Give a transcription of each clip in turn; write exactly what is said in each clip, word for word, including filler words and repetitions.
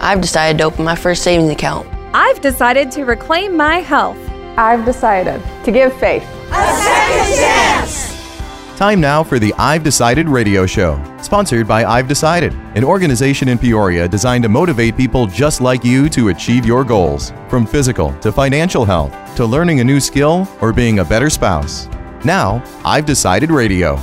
I've decided to open my first savings account. I've decided to reclaim my health. I've decided to give faith a second chance. Time now for the I've Decided radio show, sponsored by I've Decided, an organization in Peoria designed to motivate people just like you to achieve your goals, from physical to financial health, to learning a new skill or being a better spouse. Now, I've Decided radio.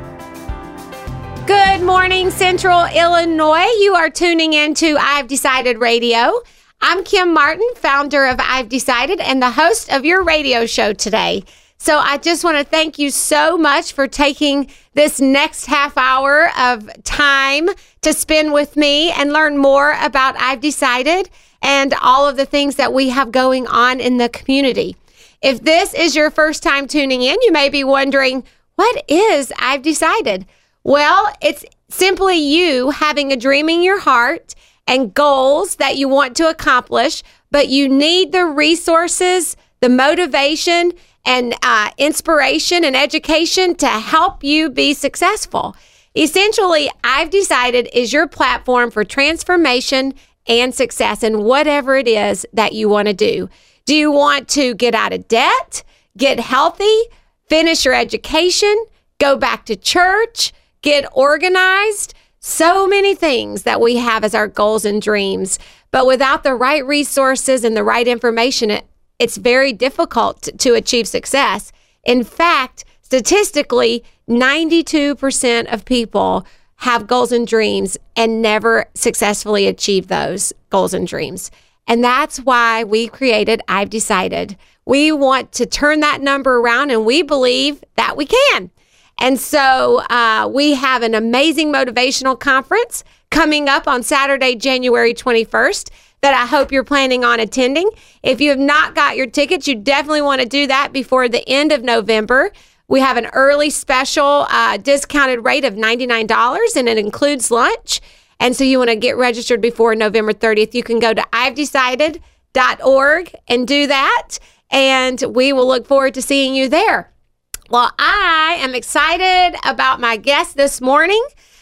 Good morning, Central Illinois. You are tuning into I've Decided Radio. I'm Kim Martin, founder of I've Decided and the host of your radio show today. So I just want to thank you so much for taking this next half hour of time to spend with me and learn more about I've Decided and all of the things that we have going on in the community. If this is your first time tuning in, you may be wondering, what is I've Decided? Well, it's simply you having a dream in your heart and goals that you want to accomplish, but you need the resources, the motivation, and uh, inspiration and education to help you be successful. Essentially, I've Decided is your platform for transformation and success in whatever it is that you want to do. Do you want to get out of debt, get healthy, finish your education, go back to church, get organized? So many things that we have as our goals and dreams, but without the right resources and the right information, it, it's very difficult to, to achieve success. In fact, statistically, ninety-two percent of people have goals and dreams and never successfully achieve those goals and dreams. And that's why we created I've Decided. We want to turn that number around, and we believe that we can. And so uh, we have an amazing motivational conference coming up on Saturday, January twenty-first, that I hope you're planning on attending. If you have not got your tickets, you definitely want to do that before the end of November. We have an early special uh, discounted rate of ninety-nine dollars, and it includes lunch. And so you want to get registered before November thirtieth. You can go to I've Decided dot org and do that, and we will look forward to seeing you there. Well, I am excited about my guest this morning.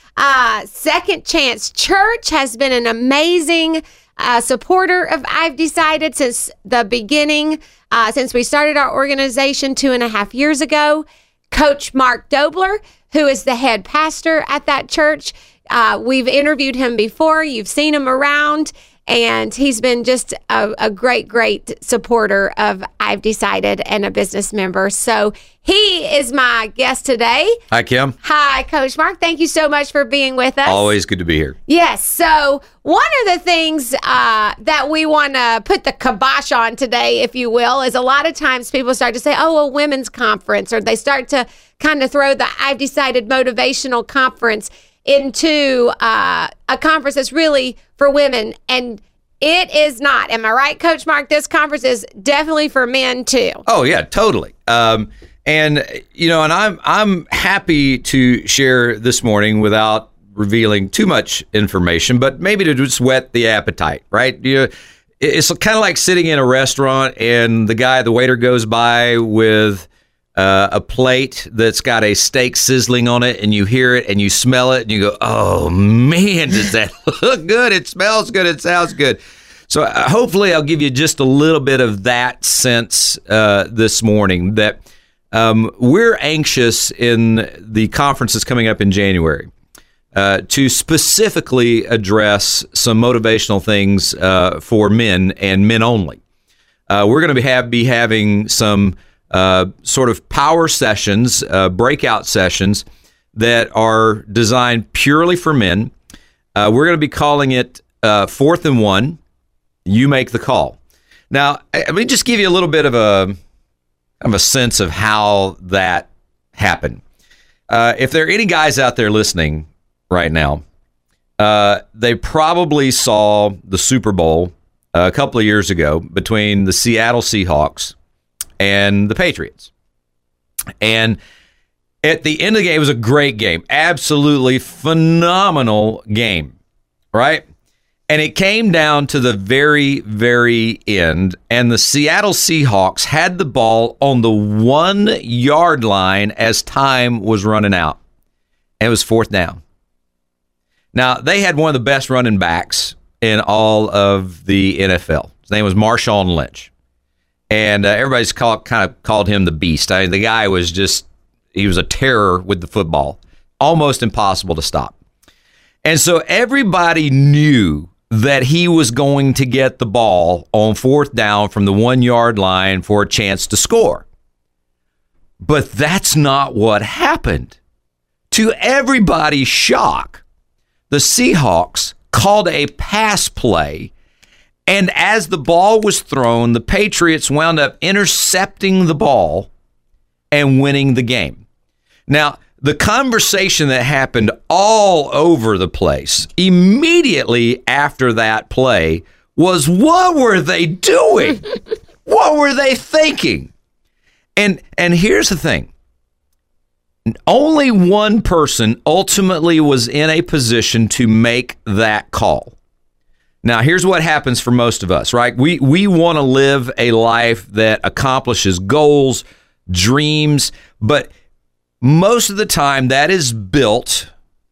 Uh, Second Chance Church has been an amazing uh, supporter of I've Decided since the beginning, uh, since we started our organization two and a half years ago. Coach Mark Dobler, who is the head pastor at that church, uh, we've interviewed him before. You've seen him around. And he's been just a, a great, great supporter of I've Decided and a business member. So he is my guest today. Hi, Kim. Hi, Coach Mark. Thank you so much for being with us. Always good to be here. Yes. So one of the things uh, that we want to put the kibosh on today, if you will, is a lot of times people start to say, oh, a women's conference, or they start to kind of throw the I've Decided motivational conference into uh, a conference that's really for women, and it is not. Am I right, Coach Mark? This conference is definitely for men too. Oh yeah, totally. Um, and you know, and I'm I'm happy to share this morning without revealing too much information, but maybe to just whet the appetite, right? You, it's kind of like sitting in a restaurant and the guy, the waiter, goes by with Uh, a plate that's got a steak sizzling on it, and you hear it and you smell it and you go, oh man, does that look good? It smells good. It sounds good. So uh, hopefully I'll give you just a little bit of that sense uh, this morning that um, we're anxious in the conference that's coming up in January uh, to specifically address some motivational things uh, for men and men only. Uh, we're going to be, have, be having some Uh, sort of power sessions, uh, breakout sessions that are designed purely for men. Uh, we're going to be calling it uh, Fourth and One. You make the call. Now, let me just give you a little bit of a of a sense of how that happened. Uh, if there are any guys out there listening right now, uh, they probably saw the Super Bowl uh, a couple of years ago between the Seattle Seahawks and the Patriots. And at the end of the game, it was a great game. Absolutely phenomenal game, right? And it came down to the very, very end, and the Seattle Seahawks had the ball on the one-yard line as time was running out. And it was fourth down. Now, they had one of the best running backs in all of the N F L. His name was Marshawn Lynch. And uh, everybody's called, kind of called him the Beast. I mean, the guy was just, he was a terror with the football. Almost impossible to stop. And so everybody knew that he was going to get the ball on fourth down from the one-yard line for a chance to score. But that's not what happened. To everybody's shock, the Seahawks called a pass play, and as the ball was thrown, the Patriots wound up intercepting the ball and winning the game. Now, the conversation that happened all over the place immediately after that play was, what were they doing? What were they thinking? And and here's the thing. Only one person ultimately was in a position to make that call. Now, here's what happens for most of us, right? We we want to live a life that accomplishes goals, dreams, but most of the time that is built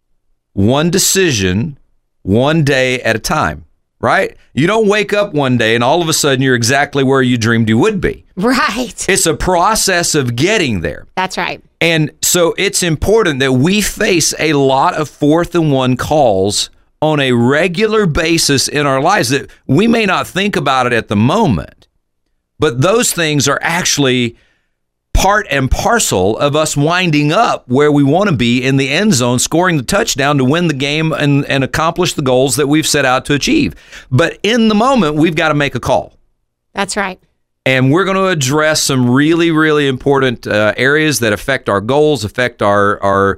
one decision, one day at a time, right? You don't wake up one day and all of a sudden you're exactly where you dreamed you would be. Right. It's a process of getting there. That's right. And so it's important that we face a lot of fourth and one calls on a regular basis in our lives that we may not think about it at the moment, but those things are actually part and parcel of us winding up where we want to be in the end zone, scoring the touchdown to win the game and, and accomplish the goals that we've set out to achieve. But in the moment, we've got to make a call. That's right. And we're going to address some really, really important uh, areas that affect our goals, affect our, our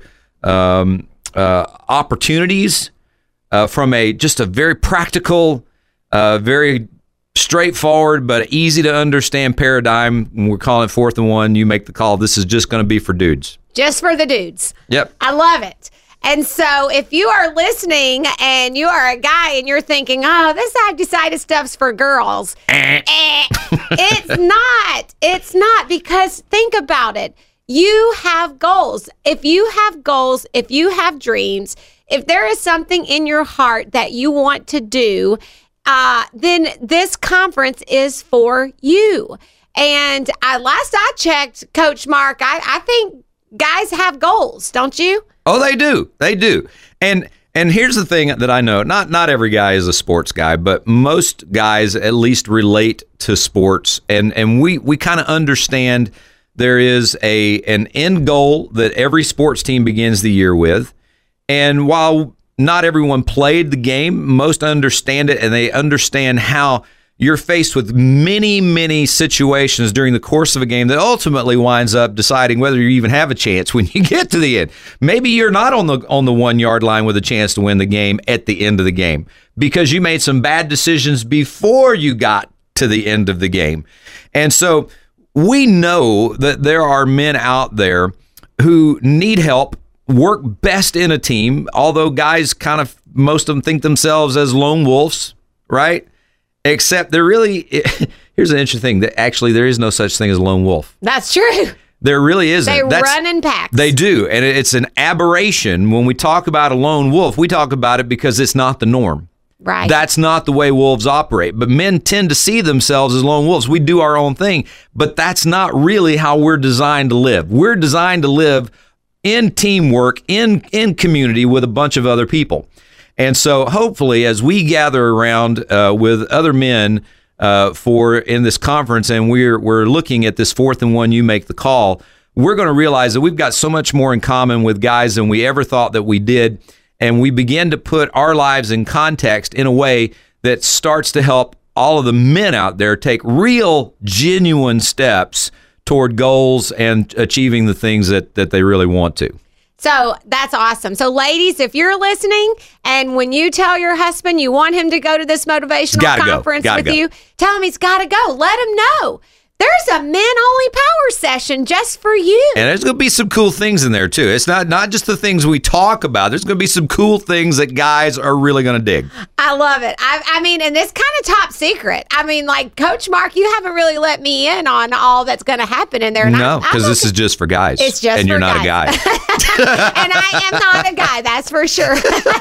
um, uh, opportunities uh, from a just a very practical, uh, very straightforward but easy to understand paradigm. We're calling it fourth and one. You make the call. This is just going to be for dudes. Just for the dudes. Yep. I love it. And so if you are listening and you are a guy and you're thinking, oh, this I've decided stuff's for girls. eh, it's not. It's not, because think about it. You have goals. If you have goals, if you have dreams, if there is something in your heart that you want to do, Uh, then this conference is for you. And I, last I checked, Coach Mark, I, I think guys have goals, don't you? Oh, they do. They do. And and here's the thing that I know. Not not every guy is a sports guy, but most guys at least relate to sports. And, and we, we kind of understand there is a an end goal that every sports team begins the year with. And while not everyone played the game, most understand it, and they understand how you're faced with many, many situations during the course of a game that ultimately winds up deciding whether you even have a chance when you get to the end. Maybe you're not on the on the one-yard line with a chance to win the game at the end of the game because you made some bad decisions before you got to the end of the game. And so we know that there are men out there who need help, work best in a team, although guys kind of, most of them think themselves as lone wolves, right? Except they're really, here's an interesting thing, that actually there is no such thing as a lone wolf. That's true. There really isn't. They That's, run in packs. They do, and it's an aberration. When we talk about a lone wolf, we talk about it because it's not the norm. Right. That's not the way wolves operate. But men tend to see themselves as lone wolves. We do our own thing, but that's not really how we're designed to live. We're designed to live in teamwork, in, in community with a bunch of other people. And so hopefully as we gather around uh, with other men uh, for in this conference, and we're we're looking at this fourth and one, you make the call, we're going to realize that we've got so much more in common with guys than we ever thought that we did. And we begin to put our lives in context in a way that starts to help all of the men out there take real, genuine steps toward goals and achieving the things that, that they really want to. So that's awesome. So ladies, if you're listening and when you tell your husband you want him to go to this motivational conference with go. you, tell him he's got to go. Let him know. There's a men-only power session just for you. And there's going to be some cool things in there, too. It's not, not just the things we talk about. There's going to be some cool things that guys are really going to dig. I love it. I, I mean, and it's kind of top secret. I mean, like, Coach Mark, you haven't really let me in on all that's going to happen in there. And no, because this is just for guys. It's just and for you're not guys. a guy. And I am not a guy, that's for sure.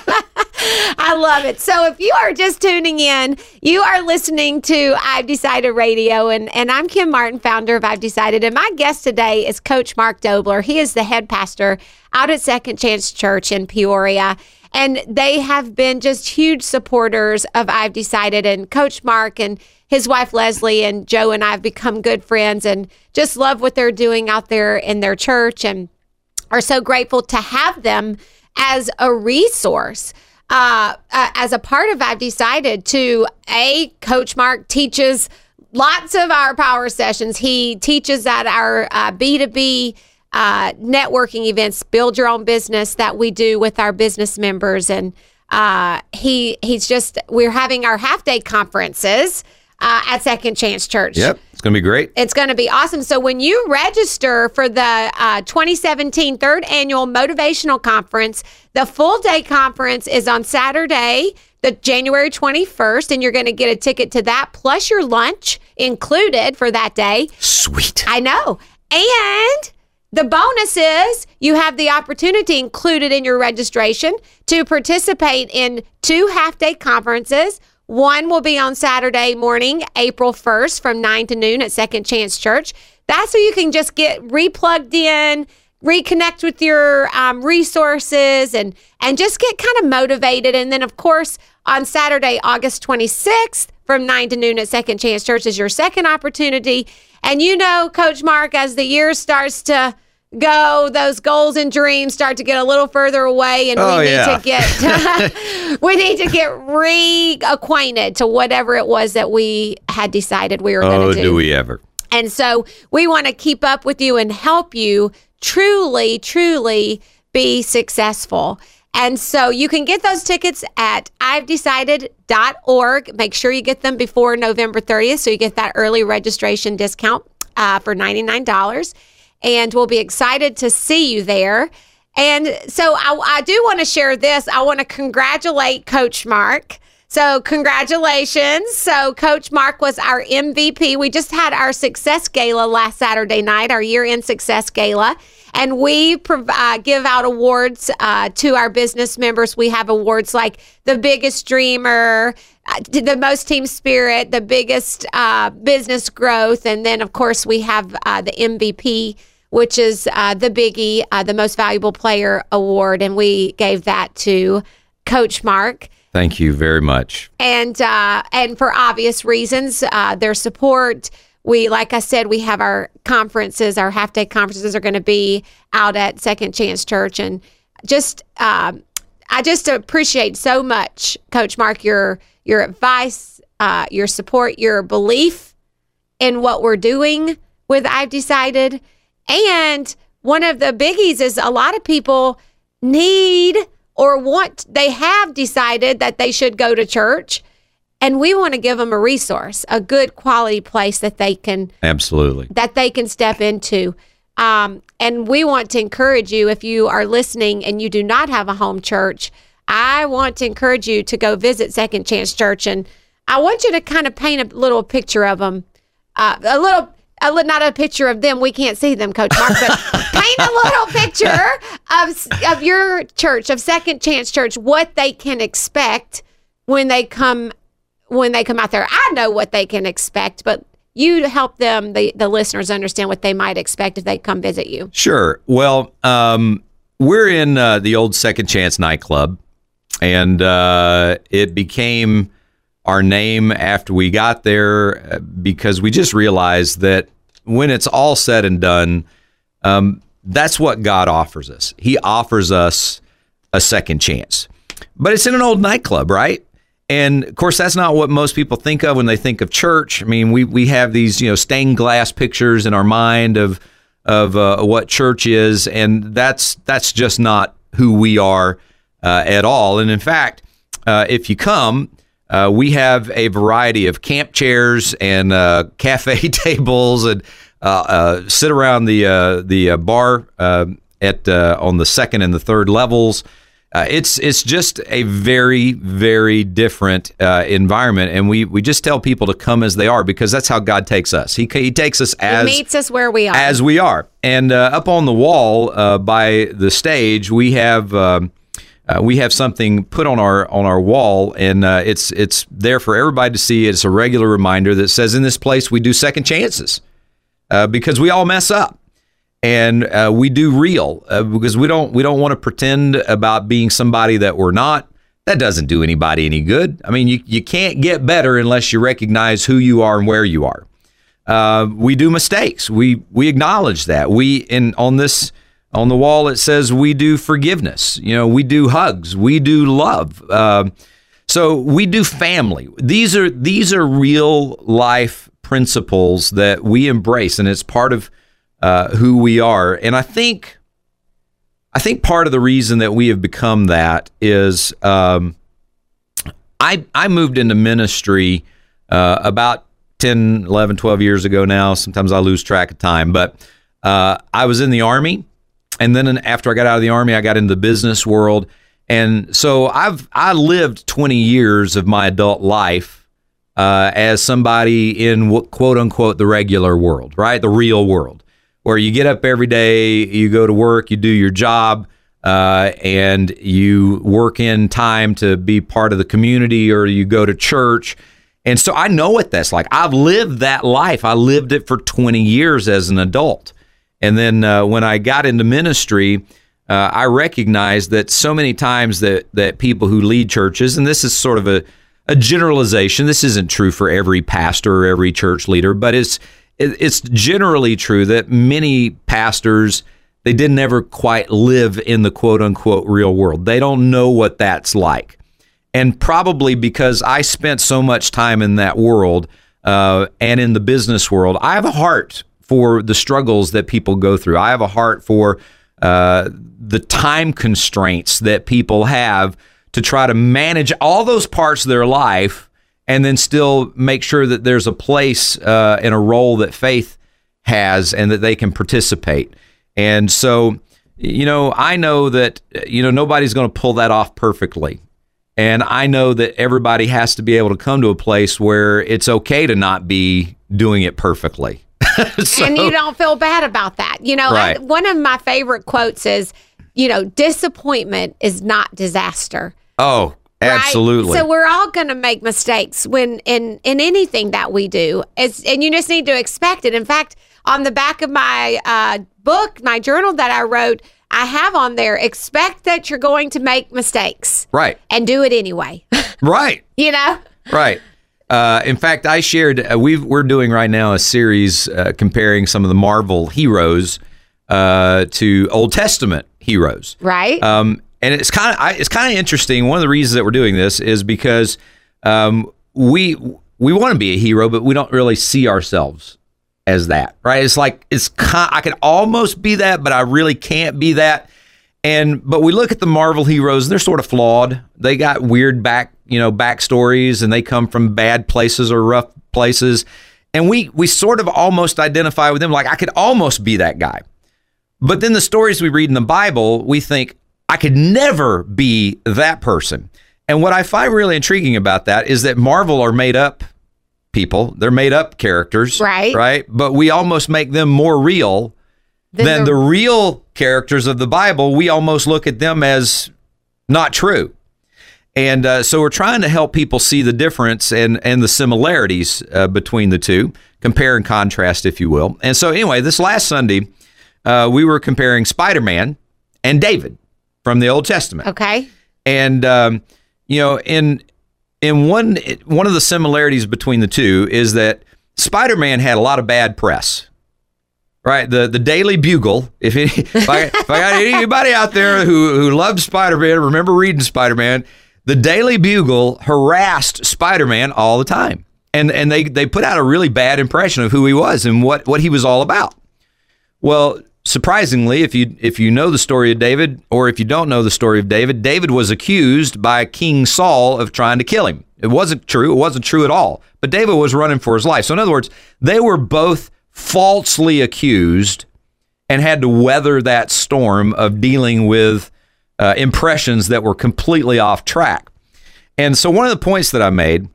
I love it. So if you are just tuning in, you are listening to I've Decided Radio, and, and I'm Kim Martin, founder of I've Decided, and my guest today is Coach Mark Dobler. He is the head pastor out at Second Chance Church in Peoria, and they have been just huge supporters of I've Decided, and Coach Mark and his wife Leslie and Joe and I have become good friends and just love what they're doing out there in their church and are so grateful to have them as a resource. Uh, uh, as a part of I've Decided to, A, Coach Mark teaches lots of our power sessions. He teaches at our uh, B two B uh, networking events, Build Your Own Business, that we do with our business members. And uh, he he's just, we're having our half-day conferences uh, at Second Chance Church. Yep, it's going to be great. It's going to be awesome. So when you register for the uh, twenty seventeen third Annual Motivational Conference, the full day conference is on Saturday, the January twenty-first, and you're going to get a ticket to that, plus your lunch included for that day. Sweet. I know. And the bonus is you have the opportunity included in your registration to participate in two half-day conferences. One will be on Saturday morning, April first, from nine to noon at Second Chance Church. That's where you can just get replugged in, reconnect with your um, resources, and and just get kind of motivated. And then, of course, on Saturday, August twenty-sixth, from nine to noon at Second Chance Church is your second opportunity. And you know, Coach Mark, as the year starts to go, those goals and dreams start to get a little further away, and oh, we need yeah. to get we need to get reacquainted to whatever it was that we had decided we were going Oh, to do. do we ever? And so we want to keep up with you and help you truly, truly be successful. And so you can get those tickets at I've decided dot org. Make sure you get them before November thirtieth so you get that early registration discount uh, for ninety-nine dollars. And we'll be excited to see you there. And so I, I do want to share this. I want to congratulate Coach Mark. So congratulations. So Coach Mark was our M V P. We just had our Success Gala last Saturday night, our year-end Success Gala. And we prov- uh, give out awards uh, to our business members. We have awards like the biggest dreamer, uh, the most team spirit, the biggest uh, business growth. And then, of course, we have uh, the M V P, which is uh, the biggie, uh, the most valuable player award. And we gave that to Coach Mark. Thank you very much. And uh, and for obvious reasons, uh, their support. We, like I said, we have our conferences, our half-day conferences are going to be out at Second Chance Church. And just, um, I just appreciate so much, Coach Mark, your your advice, uh, your support, your belief in what we're doing with I've Decided. And one of the biggies is a lot of people need or want, they have decided that they should go to church. And we want to give them a resource, a good quality place that they can Absolutely. that they can step into. Um, and we want to encourage you, if you are listening and you do not have a home church, I want to encourage you to go visit Second Chance Church. And I want you to kind of paint a little picture of them, uh, a little, a, li- not a picture of them. We can't see them, Coach Mark, but paint a little picture of of your church, of Second Chance Church, what they can expect when they come when they come out there. I know what they can expect, but you help them, the, the listeners, understand what they might expect if they come visit you. Sure. Well, um, we're in uh, the old Second Chance nightclub, and uh, it became our name after we got there because we just realized that when it's all said and done, um, that's what God offers us. He offers us a second chance. But it's in an old nightclub, right? And of course, that's not what most people think of when they think of church. I mean, we we have these, you know, stained glass pictures in our mind of of uh, what church is, and that's that's just not who we are uh, at all. And in fact, uh, if you come, uh, we have a variety of camp chairs and uh, cafe tables, and uh, uh, sit around the uh, the uh, bar uh, at uh, on the second and the third levels. Uh, it's it's just a very, very different uh, environment, and we, we just tell people to come as they are because that's how God takes us. He he takes us as He meets us where we are. as we are. And uh, up on the wall uh, by the stage, we have um, uh, we have something put on our on our wall, and uh, it's it's there for everybody to see. It's a regular reminder that says, in this place we do second chances uh, because we all mess up, and uh, we do real uh, because we don't we don't want to pretend about being somebody that we're not. That doesn't do anybody any good. I mean, you you can't get better unless you recognize who you are and where you are. Uh, we do mistakes. We we acknowledge that. We in on this. On the wall, it says we do forgiveness. You know, we do hugs. We do love. Uh, so we do family. These are these are real life principles that we embrace, and it's part of uh, who we are. And I think, I think part of the reason that we have become that is um, I I moved into ministry uh, about ten, eleven, twelve years ago now. Sometimes I lose track of time, but uh, I was in the Army. And then after I got out of the Army, I got into the business world. And so I've I lived twenty years of my adult life uh, as somebody in what, quote unquote the regular world, right? The real world, where you get up every day, you go to work, you do your job, uh, and you work in time to be part of the community, or you go to church. And so I know what that's like. I've lived that life. I lived it for twenty years as an adult. And then uh, when I got into ministry, uh, I recognized that so many times that that people who lead churches, and this is sort of a, a generalization, this isn't true for every pastor or every church leader, but it's it, it's generally true that many pastors, they didn't ever quite live in the quote unquote real world. They don't know what that's like. And probably because I spent so much time in that world uh, and in the business world, I have a heart for the struggles that people go through. I have a heart for uh, the time constraints that people have to try to manage all those parts of their life and then still make sure that there's a place uh, and a role that faith has and that they can participate. And so, you know, I know that, you know, nobody's going to pull that off perfectly. And I know that everybody has to be able to come to a place where it's okay to not be doing it perfectly. So, and you don't feel bad about that. You know, right. I, one of my favorite quotes is, you know, disappointment is not disaster. Oh, absolutely. Right? So we're all going to make mistakes when in, in anything that we do. It's, and you just need to expect it. In fact, on the back of my uh, book, my journal that I wrote, I have on there, expect that you're going to make mistakes. Right. And do it anyway. Right. You know? Right. Uh, in fact, I shared, uh, we've, we're doing right now a series uh, comparing some of the Marvel heroes uh, to Old Testament heroes. Right. Um, and it's kind of it's kind of interesting. One of the reasons that we're doing this is because um, we we want to be a hero, but we don't really see ourselves as that. Right. It's like it's kind, I can almost be that, but I really can't be that. And but we look at the Marvel heroes, and they're sort of flawed. They got weird back, you know, backstories, and they come from bad places or rough places. And we we sort of almost identify with them, like I could almost be that guy. But then the stories we read in the Bible, we think I could never be that person. And what I find really intriguing about that is that Marvel are made up people. They're made up characters. Right. Right. But we almost make them more real Then than the- the real characters of the Bible. We almost look at them as not true. And uh, so we're trying to help people see the difference and, and the similarities uh, between the two, compare and contrast, if you will. And so anyway, this last Sunday, uh, we were comparing Spider-Man and David from the Old Testament. Okay. And, um, you know, in in one one of the similarities between the two is that Spider-Man had a lot of bad press. Right, the the Daily Bugle. If, any, if, I, if I got anybody out there who who loved Spider-Man, remember reading Spider-Man, the Daily Bugle harassed Spider-Man all the time, and and they they put out a really bad impression of who he was and what what he was all about. Well, surprisingly, if you if you know the story of David, or if you don't know the story of David, David was accused by King Saul of trying to kill him. It wasn't true. It wasn't true at all. But David was running for his life. So in other words, they were both falsely accused and had to weather that storm of dealing with uh, impressions that were completely off track. And so one of the points that I made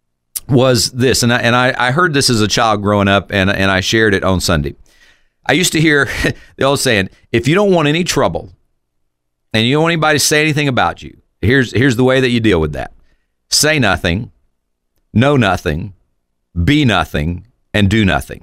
was this, and I, and I, I heard this as a child growing up, and, and I shared it on Sunday. I used to hear the old saying, if you don't want any trouble, and you don't want anybody to say anything about you, here's here's the way that you deal with that. Say nothing, know nothing, be nothing, and do nothing.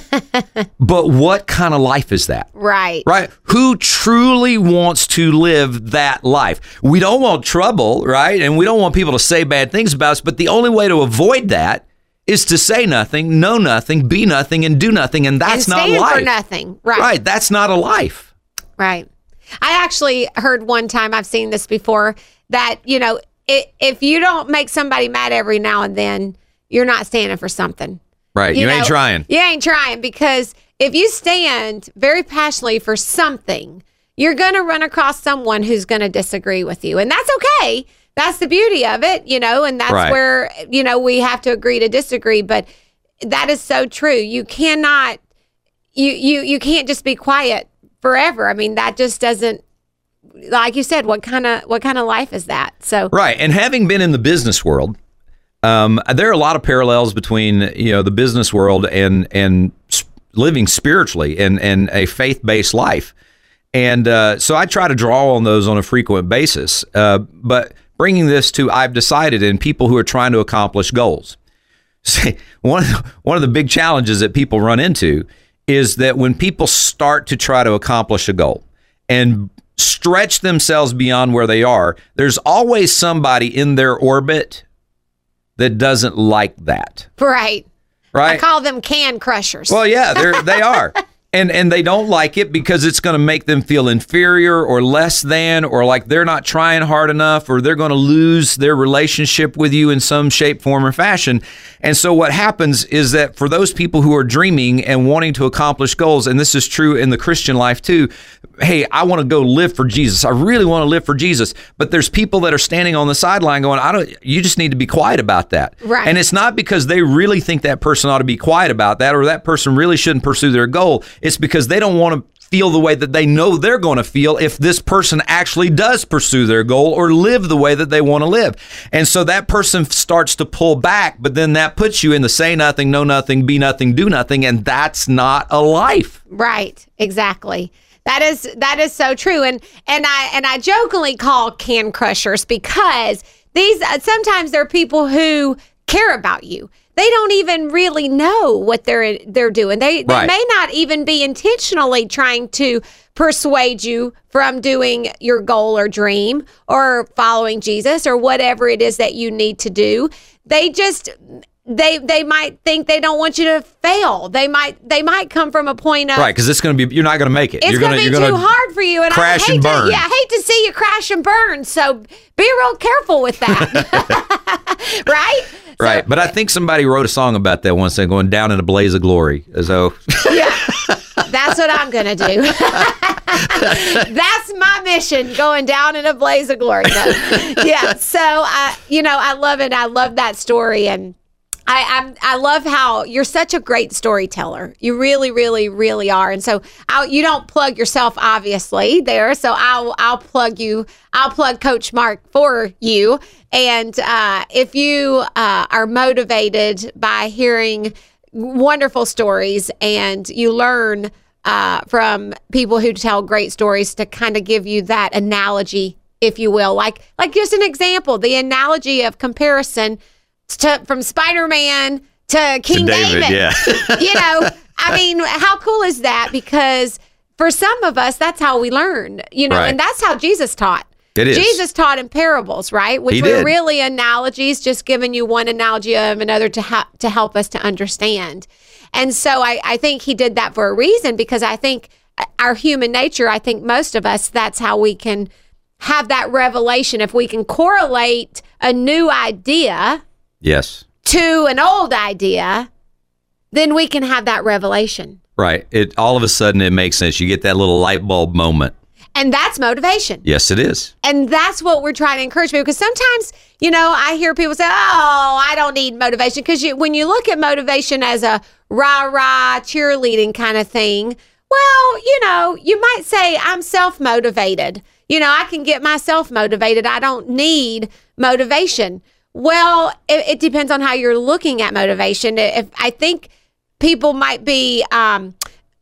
But what kind of life is that? Right. Right. Who truly wants to live that life? We don't want trouble, right? And we don't want people to say bad things about us. But the only way to avoid that is to say nothing, know nothing, be nothing, and do nothing. And that's and not stand life. for nothing. Right. Right. That's not a life. Right. I actually heard one time, I've seen this before, that, you know, it, if you don't make somebody mad every now and then, you're not standing for something. Right. You, you know, ain't trying. You ain't trying, because if you stand very passionately for something, you're going to run across someone who's going to disagree with you. And that's okay. That's the beauty of it, you know, and that's right. where, you know, we have to agree to disagree. But that is so true. You cannot, you, you, you can't just be quiet forever. I mean, that just doesn't, like you said, what kind of, what kind of life is that? So, right. And having been in the business world, Um, there are a lot of parallels between, you know, the business world and and living spiritually and, and a faith-based life. And uh, so I try to draw on those on a frequent basis. Uh, but bringing this to I've decided and people who are trying to accomplish goals. See, one, one of the big challenges that people run into is that when people start to try to accomplish a goal and stretch themselves beyond where they are, there's always somebody in their orbit that doesn't like that. Right. Right. I call them can crushers. Well, yeah, they're, they are. And and they don't like it because it's going to make them feel inferior or less than, or like they're not trying hard enough, or they're going to lose their relationship with you in some shape, form, or fashion. And so what happens is that for those people who are dreaming and wanting to accomplish goals, and this is true in the Christian life too, hey, I want to go live for Jesus. I really want to live for Jesus. But there's people that are standing on the sideline going, I don't, you just need to be quiet about that. Right. And it's not because they really think that person ought to be quiet about that, or that person really shouldn't pursue their goal. It's because they don't want to feel the way that they know they're going to feel if this person actually does pursue their goal or live the way that they want to live. And so that person starts to pull back, but then that puts you in the say nothing, know nothing, be nothing, do nothing, and that's not a life. Right, exactly. That is that is so true. And and I and I jokingly call can crushers because these uh, sometimes there are people who care about you. They don't even really know what they're they're doing. They they right. may not even be intentionally trying to persuade you from doing your goal or dream or following Jesus or whatever it is that you need to do. They just they they might think they don't want you to fail. They might they might come from a point of right because it's going to be you're not going to make it. It's you're going to be you're too gonna hard for you, and crash I hate and burn. To, yeah, I hate to see you crash and burn. So be real careful with that, right? Right, So, but I think somebody wrote a song about that once. They're going down in a blaze of glory. So yeah, that's what I'm going to do. That's my mission, going down in a blaze of glory. No. Yeah, so I, you know, I love it. I love that story, and I, I'm, I love how you're such a great storyteller. You really, really, really are. And so I'll, you don't plug yourself, obviously, there. So I'll, I'll plug you. I'll plug Coach Mark for you. And uh, if you uh, are motivated by hearing wonderful stories and you learn uh, from people who tell great stories to kind of give you that analogy, if you will, like like just an example, the analogy of comparison to from Spider-Man to King to David, David. Yeah. You know, I mean, how cool is that? Because for some of us, that's how we learn, you know, Right. and that's how Jesus taught. It is. Jesus taught in parables, right? Which He were did. really analogies, just giving you one analogy of another to ha- to help us to understand. And so I, I think he did that for a reason, because I think our human nature, I think most of us, that's how we can have that revelation. If we can correlate a new idea Yes. to an old idea, then we can have that revelation. Right. It all of a sudden it makes sense. You get that little light bulb moment. And that's motivation. Yes, it is. And that's what we're trying to encourage people, because sometimes, you know, I hear people say, oh, I don't need motivation. Because you, when you look at motivation as a rah-rah cheerleading kind of thing, well, you know, you might say I'm self-motivated. You know, I can get myself motivated. I don't need motivation. Well, it, it depends on how you're looking at motivation. If I think people might be um,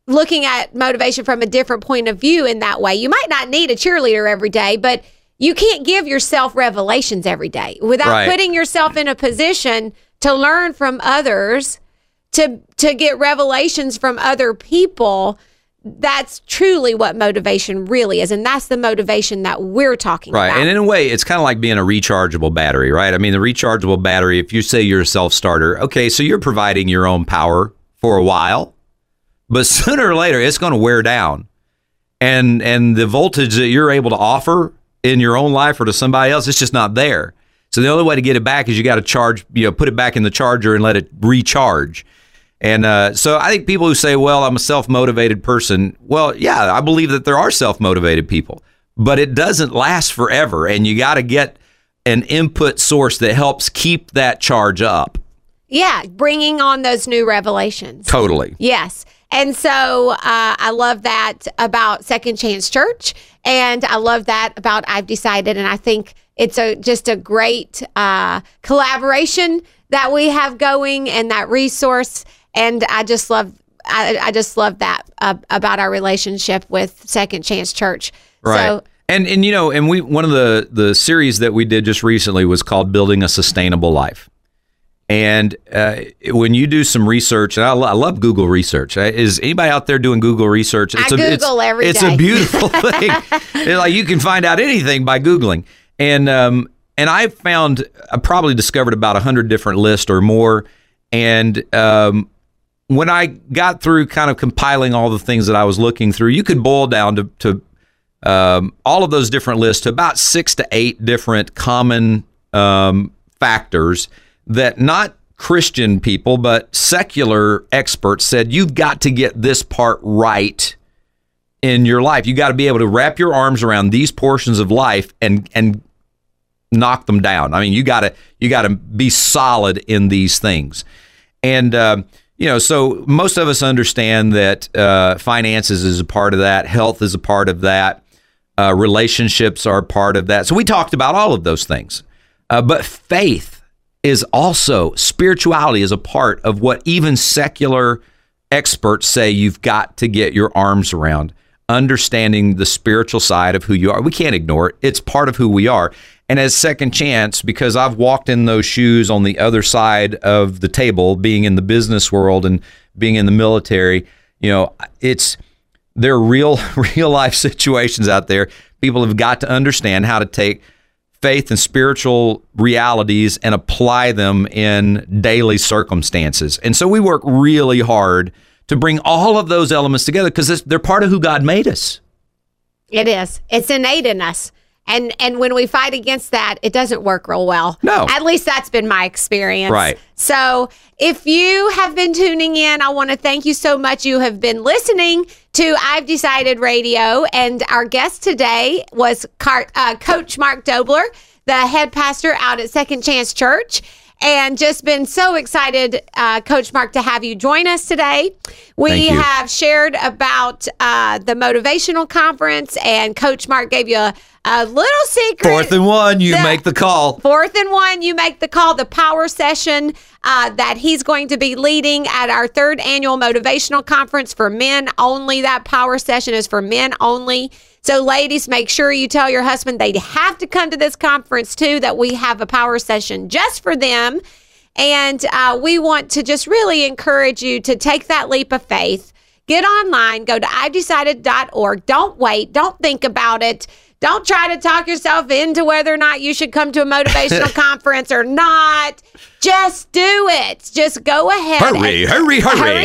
looking at motivation from a different point of view in that way. You might not need a cheerleader every day, but you can't give yourself revelations every day without right. putting yourself in a position to learn from others, to to get revelations from other people. That's truly what motivation really is. And that's the motivation that we're talking right. about. Right. And in a way, it's kind of like being a rechargeable battery, right? I mean, the rechargeable battery, if you say you're a self-starter, okay, so you're providing your own power for a while, but sooner or later, it's going to wear down. And and the voltage that you're able to offer in your own life or to somebody else, it's just not there. So the only way to get it back is you got to charge, you know, put it back in the charger and let it recharge. And uh, so I think people who say, well, I'm a self-motivated person. Well, yeah, I believe that there are self-motivated people, but it doesn't last forever. And you got to get an input source that helps keep that charge up. Yeah, bringing on those new revelations. Totally. Yes. And so uh, I love that about Second Chance Church. And I love that about I've Decided. And I think it's a just a great uh, collaboration that we have going and that resource. And I just love, I, I just love that uh, about our relationship with Second Chance Church. Right. So, and and you know, and we one of the the series that we did just recently was called Building a Sustainable Life. And uh, when you do some research, and I, lo- I love Google research. Is anybody out there doing Google research? It's I a, Google it's, every it's day. It's a beautiful thing. It's like you can find out anything by Googling. And um, and I found I probably discovered about a hundred different lists or more. And um, when I got through kind of compiling all the things that I was looking through, you could boil down to, to um, all of those different lists to about six to eight different common um, factors that not Christian people, but secular experts said, you've got to get this part right in your life. You got to be able to wrap your arms around these portions of life and and knock them down. I mean, you got to you got to be solid in these things. And um, you know, so most of us understand that uh, finances is a part of that, health is a part of that, uh, relationships are a part of that. So we talked about all of those things, uh, but faith is also, spirituality is a part of what even secular experts say you've got to get your arms around, understanding the spiritual side of who you are. We can't ignore it. It's part of who we are. And as Second Chance, because I've walked in those shoes on the other side of the table, being in the business world and being in the military, you know, it's, there are real, real life situations out there. People have got to understand how to take faith and spiritual realities and apply them in daily circumstances. And so we work really hard to bring all of those elements together because they're part of who God made us. It is. It's innate in us. And and when we fight against that, it doesn't work real well. No. At least that's been my experience. Right. So if you have been tuning in, I want to thank you so much. You have been listening to I've Decided Radio. And our guest today was Car- uh, Coach Mark Dobler, the head pastor out at Second Chance Church. And just been so excited, uh, Coach Mark, to have you join us today. We have shared about uh, the motivational conference, and Coach Mark gave you a, a little secret. Fourth and one, you the, make the call. Fourth and one, you make the call. The power session uh, that he's going to be leading at our third annual motivational conference for men only. That power session is for men only. So ladies, make sure you tell your husband they have to come to this conference too, that we have a power session just for them. And uh, we want to just really encourage you to take that leap of faith. Get online, go to I've decided dot org. Don't wait. Don't think about it. Don't try to talk yourself into whether or not you should come to a motivational conference or not. Just do it. Just go ahead. Hurry, and, hurry, hurry.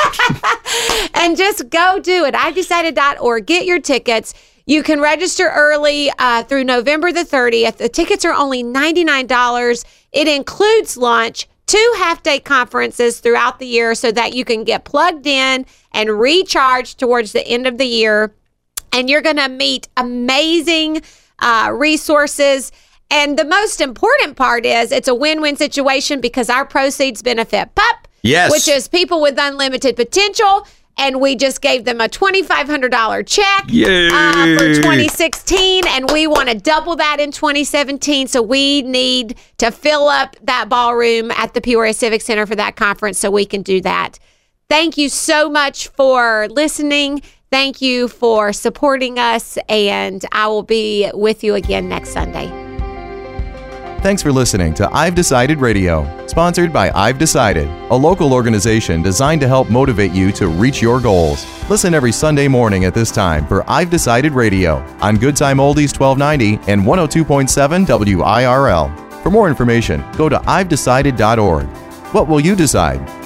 hurry. And just go do it. I've decided dot org. Get your tickets. You can register early uh, through November the thirtieth. The tickets are only ninety-nine dollars. It includes lunch, two half-day conferences throughout the year so that you can get plugged in and recharged towards the end of the year. And you're going to meet amazing uh, resources. And the most important part is it's a win-win situation because our proceeds benefit P U P, yes, which is People with Unlimited Potential. And we just gave them a twenty-five hundred dollars check uh, for twenty sixteen. And we want to double that in twenty seventeen. So we need to fill up that ballroom at the Peoria Civic Center for that conference so we can do that. thank you so much for listening. Thank you for supporting us, and I will be with you again next Sunday. Thanks for listening to I've Decided Radio, sponsored by I've Decided, a local organization designed to help motivate you to reach your goals. Listen every Sunday morning at this time for I've Decided Radio on Good Time Oldies twelve ninety and one oh two point seven W I R L. For more information, go to I've decided dot org. What will you decide?